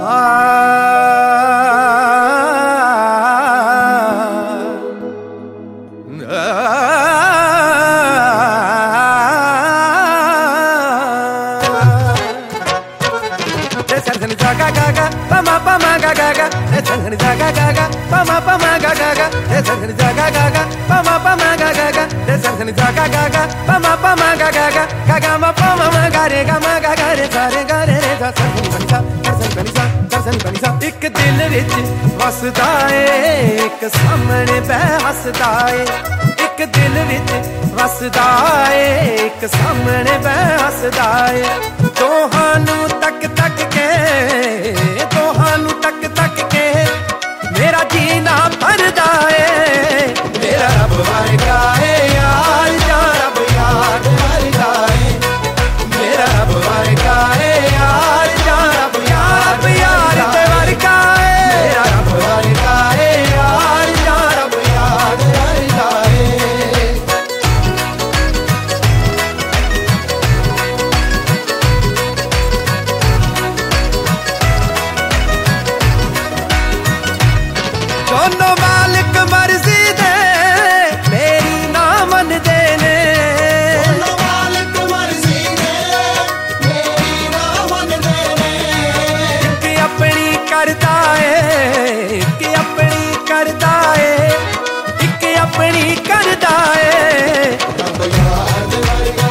एक दिल विच वसदा ए एक सामने बह हसदा ए एक दिल विच वसदा ए एक सामने बह हसदा ए दोहानू तक तक के दोहानू तक तक के मेरा जीना भरदा ए मेरा रब वर्गा ए यार जा रब याद वर्गा ए मेरा रब वर्गा ए यार जा रब याद यार ते वर्गा ए मेरा रब वर्गा ए यार जा रब याद वर्गा ए दोनों मालिक मर्जी दे मेरी ना मनदे ने दोनों मालिक मर्जी दे मेरी ना मनदे ने एक अपनी करदा ए एक अपनी करदा ए एक अपनी करदा ए रब याद वर्गा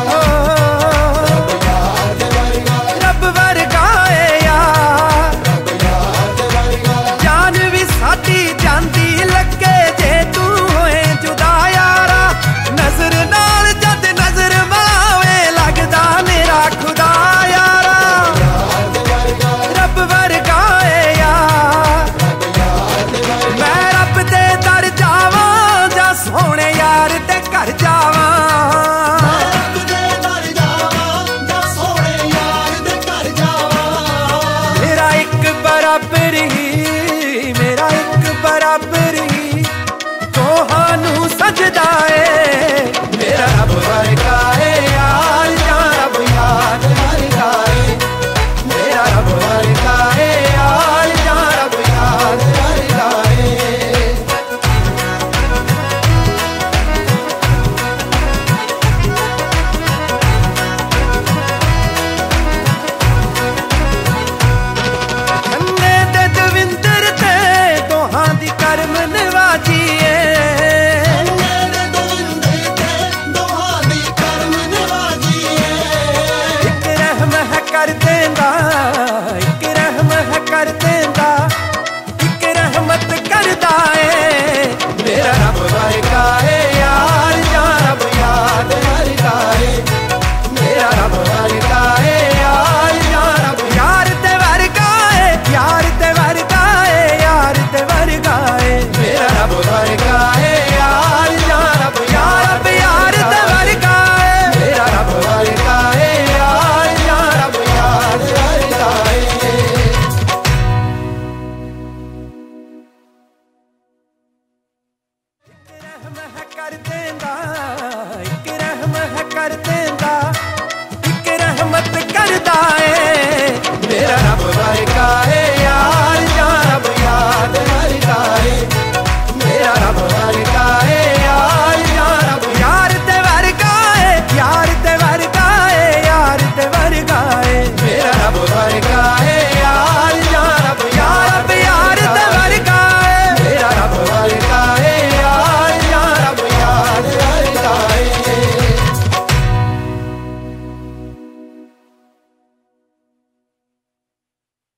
रब वर्गा ए यार रब याद वर्गा जान भी साडी जांदी लगे जे तू होए जुदा यारा नजर नाल जद नजर मावे लगदा मेरा खुदा यारा याद वर्गा रब वर्गा ए यार याद वर्गा मैं रब दे दर जावां जा सोहणे यार ते घर जावां रब दे दर जावां जा सोहणे यार दे घर जावां मेरा एक बराबर ही तोहानू सजदा ए मेरा रब वर्गा ए यार जा रब याद वर्गा ए मेरा रब वर्गा ए यार जा रब याद वर्गा ए खन्ने दे दविंदर ते दोहां दी करम नवाजी ए मेरे दविंदर ते दोहां दी करम नवाजी एक रहम है कर देंदा एक रहम है कर देंदा